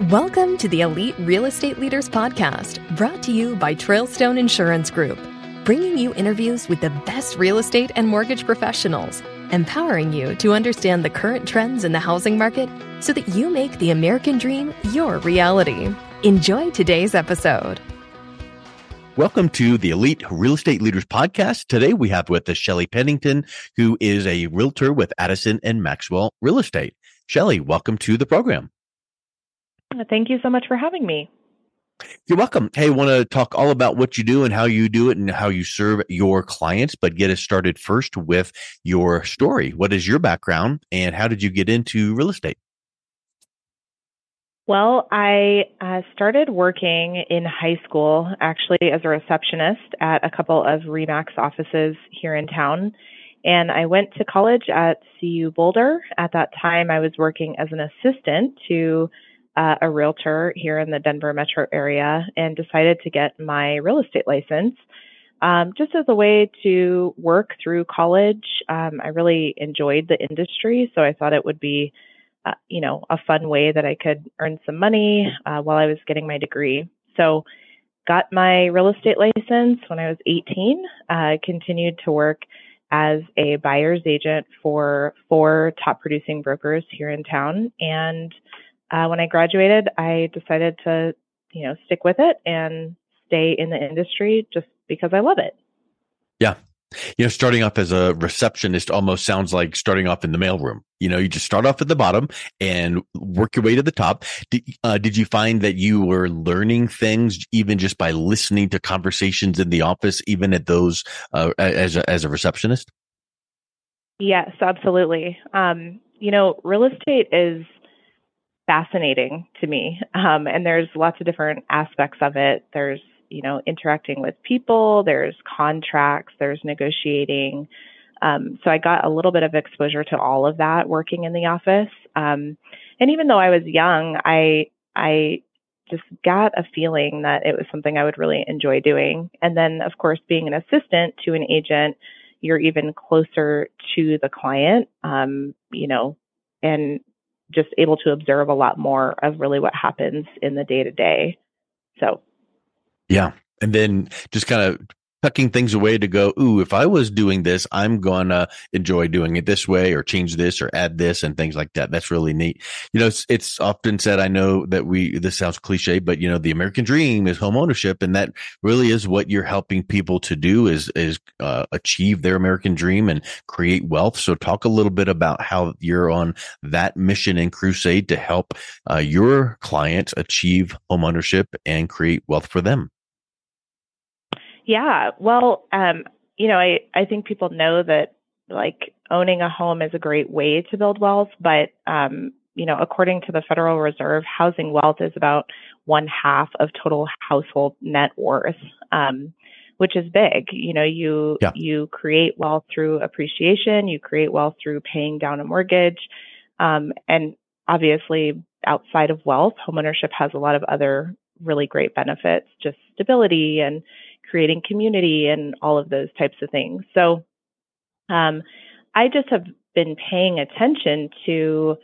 Welcome to the Elite Real Estate Leaders Podcast, brought to you by Trailstone Insurance Group, bringing you interviews with the best real estate and mortgage professionals, empowering you to understand the current trends in the housing market so that you make the American dream your reality. Enjoy today's episode. Welcome to the Elite Real Estate Leaders Podcast. Today we have with us Shelly Pennington, who is a realtor with Addison and Maxwell Real Estate. Shelly, welcome to the program. Thank you so much for having me. You're welcome. Hey, I want to talk all about what you do and how you do it and how you serve your clients, but get us started first with your story. What is your background and how did you get into real estate? Well, I started working in high school, actually, as a receptionist at a couple of RE/MAX offices here in town. And I went to college at CU Boulder. At that time, I was working as an assistant to a realtor here in the Denver metro area and decided to get my real estate license just as a way to work through college. I really enjoyed the industry, so I thought it would be, a fun way that I could earn some money while I was getting my degree. So got my real estate license when I was 18, continued to work as a buyer's agent for 4 top producing brokers here in town. And when I graduated, I decided to, stick with it and stay in the industry just because I love it. Yeah. Starting off as a receptionist almost sounds like starting off in the mailroom. You just start off at the bottom and work your way to the top. Did you find that you were learning things even just by listening to conversations in the office, even at those as a receptionist? Yes, absolutely. Real estate is fascinating to me. And there's lots of different aspects of it. There's, interacting with people, there's contracts, there's negotiating. So I got a little bit of exposure to all of that working in the office. And even though I was young, I just got a feeling that it was something I would really enjoy doing. And then, of course, being an assistant to an agent, you're even closer to the client, and just able to observe a lot more of really what happens in the day to day. So. Yeah. And then just kind of tucking things away to go, ooh, if I was doing this, I'm going to enjoy doing it this way or change this or add this and things like that. That's really neat. It's often said, I know that this sounds cliche, but the American dream is home ownership. And that really is what you're helping people to do is achieve their American dream and create wealth. So talk a little bit about how you're on that mission and crusade to help your clients achieve home ownership and create wealth for them. Yeah. Well, I think people know that owning a home is a great way to build wealth, but, according to the Federal Reserve, housing wealth is about 1/2 of total household net worth, which is big. You create wealth through appreciation, you create wealth through paying down a mortgage. And obviously outside of wealth, homeownership has a lot of other really great benefits, just stability and creating community and all of those types of things. So I just have been paying attention to,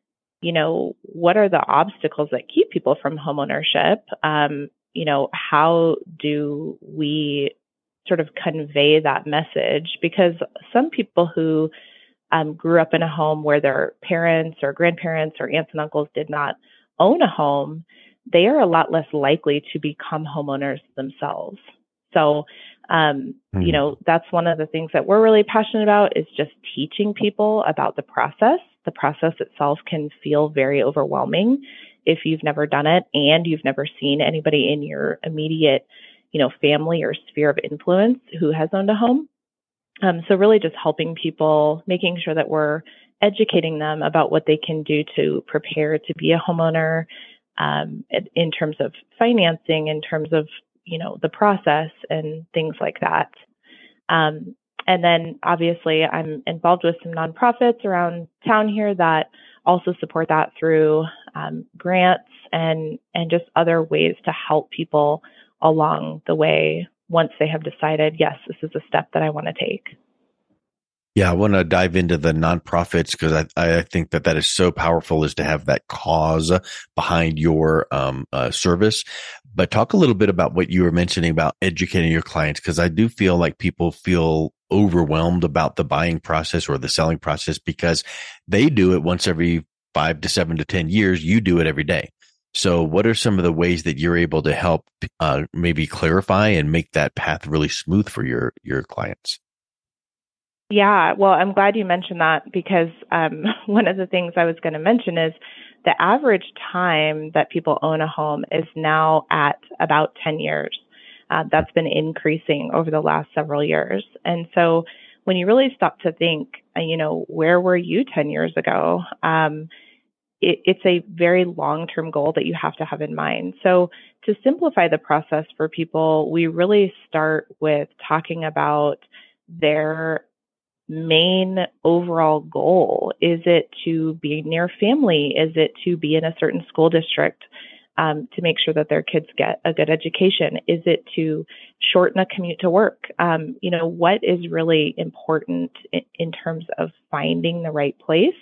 what are the obstacles that keep people from homeownership? How do we sort of convey that message? Because some people who grew up in a home where their parents or grandparents or aunts and uncles did not own a home, they are a lot less likely to become homeowners themselves. So, that's one of the things that we're really passionate about is just teaching people about the process. The process itself can feel very overwhelming if you've never done it and you've never seen anybody in your immediate, family or sphere of influence who has owned a home. So really just helping people, making sure that we're educating them about what they can do to prepare to be a homeowner, in terms of financing, in terms of, the process and things like that. And then obviously I'm involved with some nonprofits around town here that also support that through grants and just other ways to help people along the way once they have decided, yes, this is a step that I want to take. Yeah, I want to dive into the nonprofits because I think that that is so powerful is to have that cause behind your service. But talk a little bit about what you were mentioning about educating your clients, because I do feel like people feel overwhelmed about the buying process or the selling process because they do it once every 5 to 7 to 10 years. You do it every day. So what are some of the ways that you're able to help maybe clarify and make that path really smooth for your clients? Yeah, well, I'm glad you mentioned that because one of the things I was going to mention is the average time that people own a home is now at about 10 years. That's been increasing over the last several years. And so when you really stop to think, where were you 10 years ago? It's a very long-term goal that you have to have in mind. So to simplify the process for people, we really start with talking about their main overall goal? Is it to be near family? Is it to be in a certain school district to make sure that their kids get a good education? Is it to shorten a commute to work? What is really important in terms of finding the right place?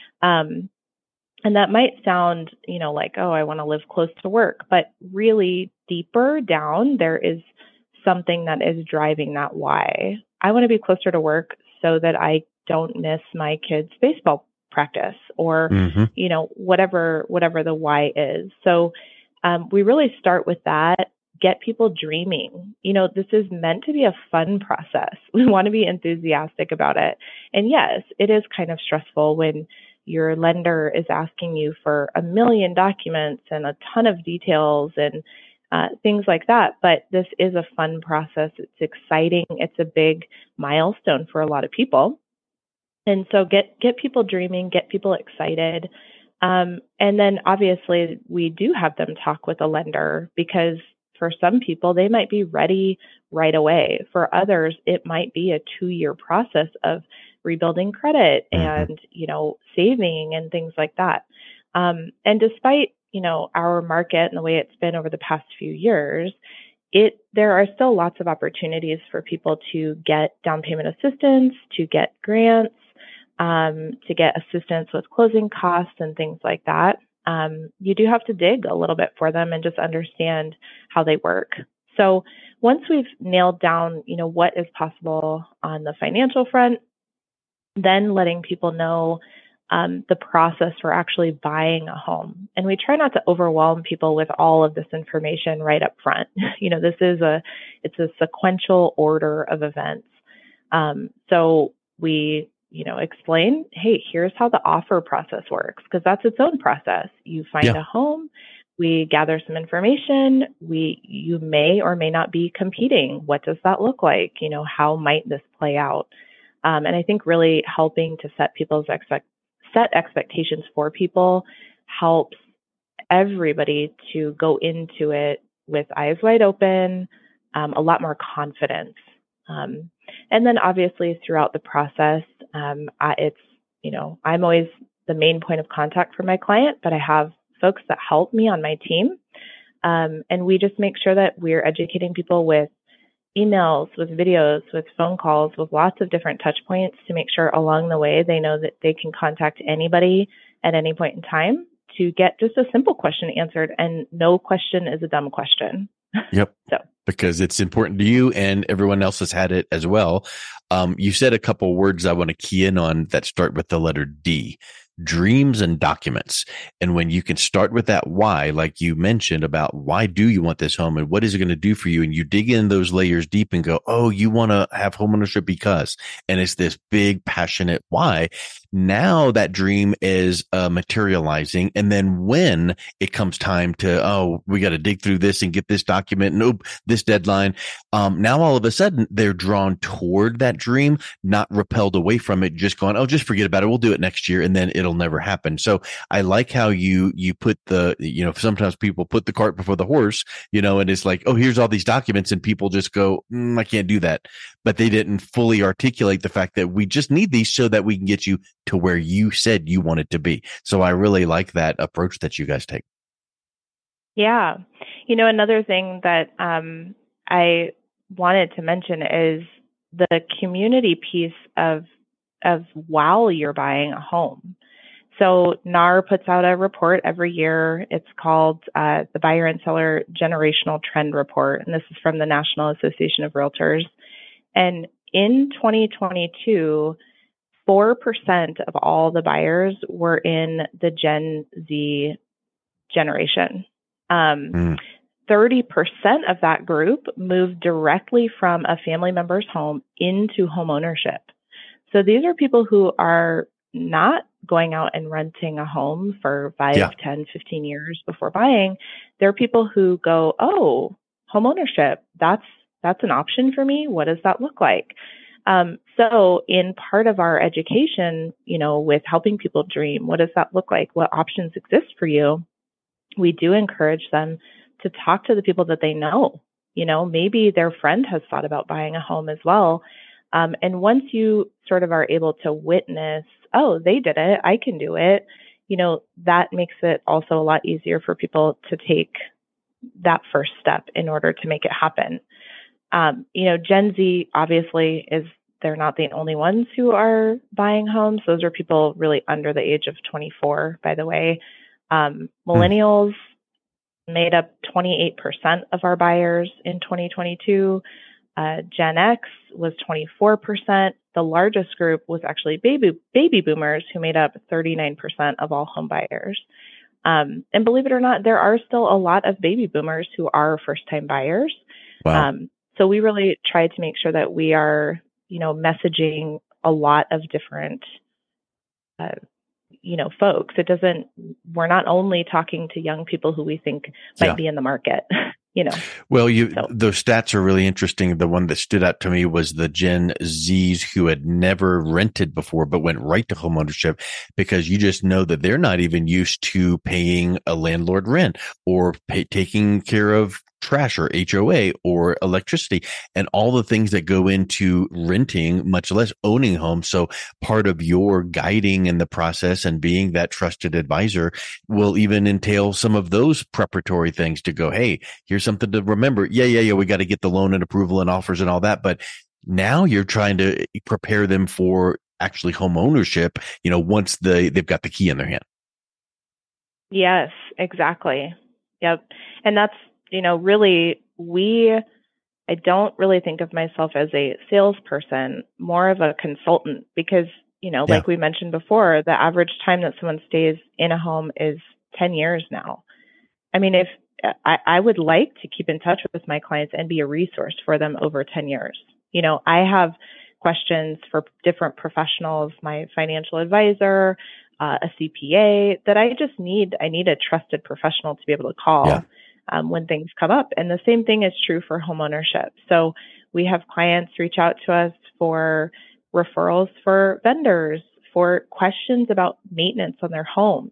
And that might sound, like, oh, I want to live close to work, but really deeper down, there is something that is driving that why. I want to be closer to work so that I don't miss my kids' baseball practice or, Hmm. whatever the why is. So we really start with that, get people dreaming. This is meant to be a fun process. We want to be enthusiastic about it. And yes, it is kind of stressful when your lender is asking you for a million documents and a ton of details and things like that. But this is a fun process. It's exciting. It's a big milestone for a lot of people. And so get people dreaming, get people excited. And then obviously we do have them talk with a lender because for some people, they might be ready right away. For others, it might be a 2-year process of rebuilding credit Hmm. and, saving and things like that. And despite, our market and the way it's been over the past few years, there are still lots of opportunities for people to get down payment assistance, to get grants, to get assistance with closing costs and things like that. You do have to dig a little bit for them and just understand how they work. So once we've nailed down, what is possible on the financial front, then letting people know the process for actually buying a home. And we try not to overwhelm people with all of this information right up front. This is it's a sequential order of events. So we, explain, hey, here's how the offer process works, because that's its own process. You find Yeah. a home, we gather some information, you may or may not be competing. What does that look like? How might this play out? And I think really helping to set expectations for people helps everybody to go into it with eyes wide open, a lot more confidence. Um, and then obviously throughout the process, it's, I'm always the main point of contact for my client, but I have folks that help me on my team. And we just make sure that we're educating people with emails, with videos, with phone calls, with lots of different touch points to make sure along the way they know that they can contact anybody at any point in time to get just a simple question answered. And no question is a dumb question. Yep. So, Because it's important to you and everyone else has had it as well. You said a couple words I want to key in on that start with the letter D, dreams and documents. And when you can start with that why, like you mentioned about why do you want this home and what is it going to do for you? And you dig in those layers deep and go, oh, you want to have homeownership because, and it's this big passionate why. Now that dream is materializing. And then when it comes time to, oh, we got to dig through this and get this document. Nope, this deadline. Now all of a sudden they're drawn toward that dream, not repelled away from it, just going, oh, just forget about it. We'll do it next year. And then it'll never happen. So I like how you put sometimes people put the cart before the horse, and it's like, oh, here's all these documents. And people just go, I can't do that. But they didn't fully articulate the fact that we just need these so that we can get you to where you said you wanted to be. So I really like that approach that you guys take. yeah. Another thing that I wanted to mention is the community piece of of while you're buying a home. So NAR puts out a report every year. It's called the Buyer and Seller Generational Trend Report, and this is from the National Association of Realtors. And in 2022, 4% of all the buyers were in the Gen Z generation. 30% of that group moved directly from a family member's home into home ownership. So these are people who are not going out and renting a home for 5, 10, 15 years before buying. There are people who go, oh, home ownership, that's an option for me. What does that look like? So in part of our education, with helping people dream, what does that look like? What options exist for you? We do encourage them to talk to the people that they know. Maybe their friend has thought about buying a home as well. And once you sort of are able to witness, oh, they did it, I can do it, that makes it also a lot easier for people to take that first step in order to make it happen. Gen Z obviously they're not the only ones who are buying homes. Those are people really under the age of 24, by the way. Millennials made up 28% of our buyers in 2022. Gen X was 24%. The largest group was actually baby boomers, who made up 39% of all home buyers. And believe it or not, there are still a lot of baby boomers who are first-time buyers. Wow. So we really try to make sure that we are, messaging a lot of different, folks. We're not only talking to young people who we think might be in the market. Well, those stats are really interesting. The one that stood out to me was the Gen Zs who had never rented before, but went right to homeownership, because you just know that they're not even used to paying a landlord rent or taking care of trash or HOA or electricity and all the things that go into renting, much less owning homes. So part of your guiding in the process and being that trusted advisor will even entail some of those preparatory things to go, hey, here's something to remember. Yeah. We got to get the loan and approval and offers and all that. But now you're trying to prepare them for actually home ownership, once they've got the key in their hand. Yes, exactly. Yep. And that's, really, I don't really think of myself as a salesperson, more of a consultant, because, like we mentioned before, the average time that someone stays in a home is 10 years now. I mean, if I would like to keep in touch with my clients and be a resource for them over 10 years. I have questions for different professionals, my financial advisor, a CPA, that I need a trusted professional to be able to call when things come up. And the same thing is true for homeownership. So we have clients reach out to us for referrals for vendors, for questions about maintenance on their home.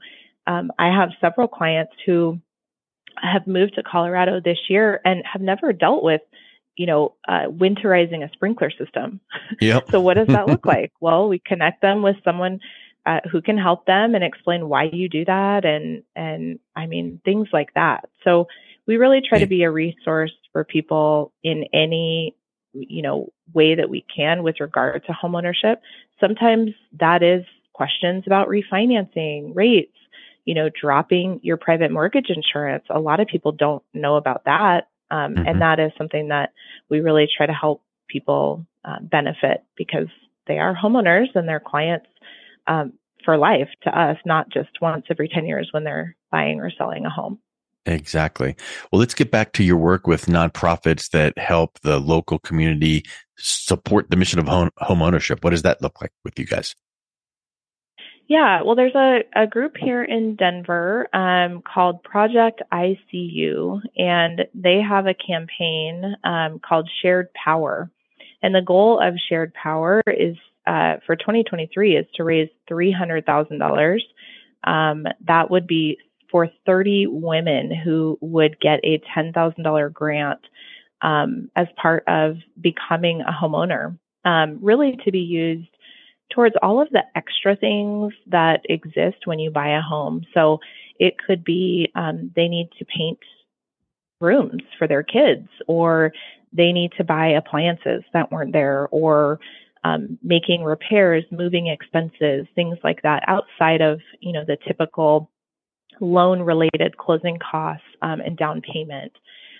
I have several clients who have moved to Colorado this year and have never dealt with, winterizing a sprinkler system. Yep. So what does that look like? Well, we connect them with someone who can help them and explain why you do that. And I mean, things like that. So we really try to be a resource for people in any, way that we can with regard to homeownership. Sometimes that is questions about refinancing, rates, dropping your private mortgage insurance. A lot of people don't know about that. And that is something that we really try to help people benefit, because they are homeowners and they're clients for life to us, not just once every 10 years when they're buying or selling a home. Exactly. Well, let's get back to your work with nonprofits that help the local community support the mission of home ownership. What does that look like with you guys? Yeah, well, there's a group here in Denver called Project ICU, and they have a campaign called Shared Power. And the goal of Shared Power is for 2023 is to raise $300,000. That would be for 30 women who would get a $10,000 grant as part of becoming a homeowner, really to be used towards all of the extra things that exist when you buy a home. So it could be they need to paint rooms for their kids, or they need to buy appliances that weren't there, or making repairs, moving expenses, things like that outside of, the typical loan-related closing costs and down payment.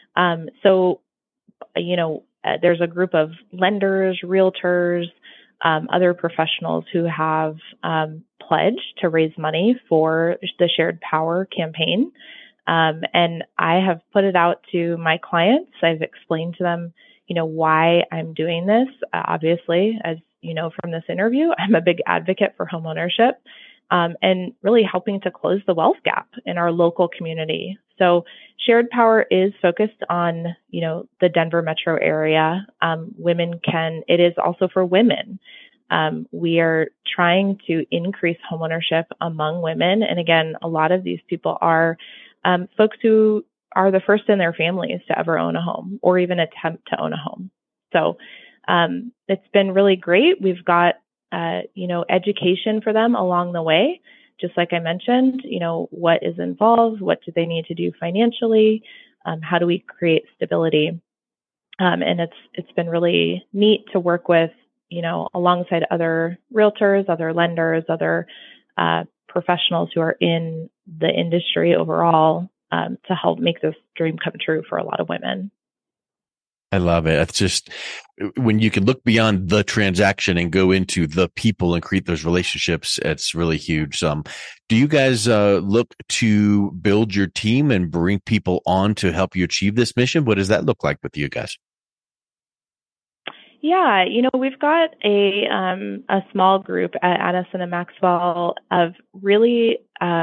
There's a group of lenders, realtors, other professionals who have pledged to raise money for the Shared Power campaign. And I have put it out to my clients. I've explained to them, why I'm doing this. Obviously, as you know from this interview, I'm a big advocate for homeownership and really helping to close the wealth gap in our local community. So Shared Power is focused on, the Denver metro area. It is also for women. We are trying to increase homeownership among women. And again, a lot of these people are folks who are the first in their families to ever own a home or even attempt to own a home. So it's been really great. We've got, education for them along the way. Just like I mentioned, what is involved? What do they need to do financially? How do we create stability? And it's been really neat to work with, alongside other realtors, other lenders, other professionals who are in the industry overall to help make this dream come true for a lot of women. I love it. It's just when you can look beyond the transaction and go into the people and create those relationships, it's really huge. Do you guys look to build your team and bring people on to help you achieve this mission? What does that look like with you guys? Yeah, we've got a small group at Addison and Maxwell of really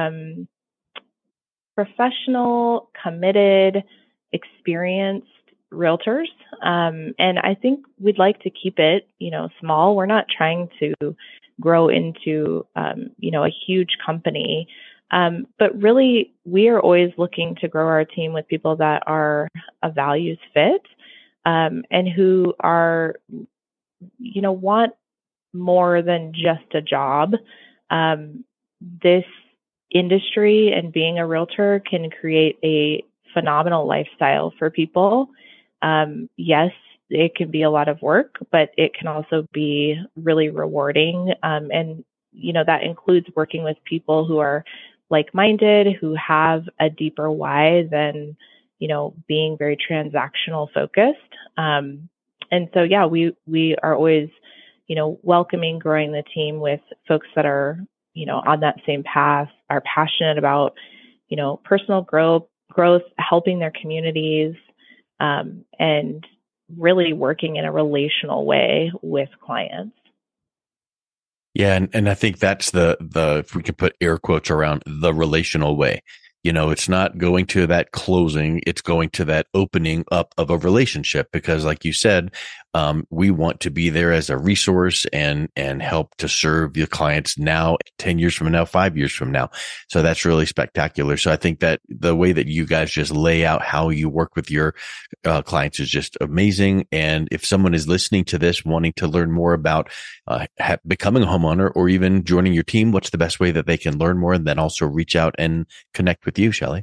professional, committed, experienced realtors. And I think we'd like to keep it, small. We're not trying to grow into, a huge company. But really, we are always looking to grow our team with people that are a values fit, and who are, want more than just a job. This industry and being a realtor can create a phenomenal lifestyle for people. Yes, it can be a lot of work, but it can also be really rewarding. And, that includes working with people who are like-minded, who have a deeper why than, being very transactional focused. And so, yeah, we are always, welcoming, growing the team with folks that are, on that same path, are passionate about, personal growth, helping their communities, and really working in a relational way with clients. Yeah. And I think that's the, if we could put air quotes around the relational way, it's not going to that closing, it's going to that opening up of a relationship, because like you said, we want to be there as a resource and help to serve the clients now, 10 years from now, 5 years from now. So that's really spectacular. So I think that the way that you guys just lay out how you work with your clients is just amazing. And if someone is listening to this, wanting to learn more about becoming a homeowner or even joining your team, what's the best way that they can learn more and then also reach out and connect with you, Shelly?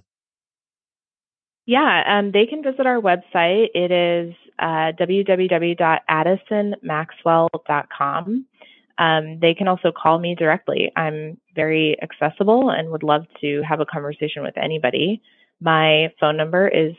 Yeah, they can visit our website. It is www.addisonmaxwell.com. They can also call me directly. I'm very accessible and would love to have a conversation with anybody. My phone number is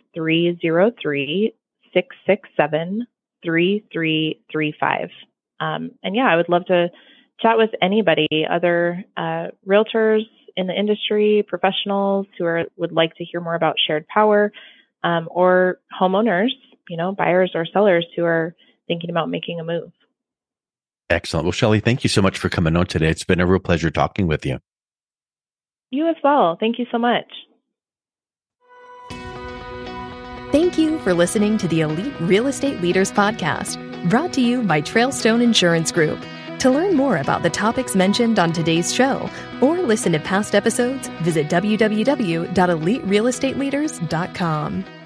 303-667-3335. And yeah, I would love to chat with anybody, other realtors in the industry, professionals who would like to hear more about Shared Power, or homeowners, buyers or sellers who are thinking about making a move. Excellent. Well, Shelly, thank you so much for coming on today. It's been a real pleasure talking with you. You as well. Thank you so much. Thank you for listening to the Elite Real Estate Leaders Podcast, brought to you by Trailstone Insurance Group. To learn more about the topics mentioned on today's show or listen to past episodes, visit www.eliterealestateleaders.com.